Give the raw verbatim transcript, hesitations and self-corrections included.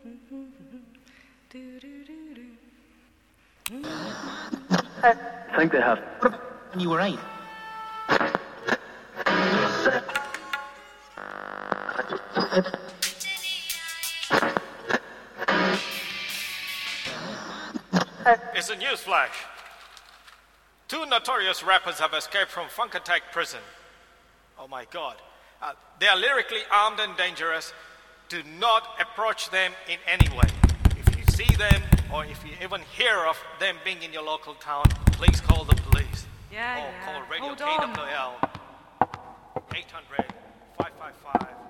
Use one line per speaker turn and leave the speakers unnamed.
I think they have.
And you were eight.
It's a news flash. Two notorious rappers have escaped from Funkatech prison. Oh my God. Uh, they are lyrically armed and dangerous. Do not approach them in any way. If you see them, or if you even hear of them being in your local town, please call the police.
Yeah,
or
yeah.
call Radio
Hold
K
on.
W L eight hundred, five five five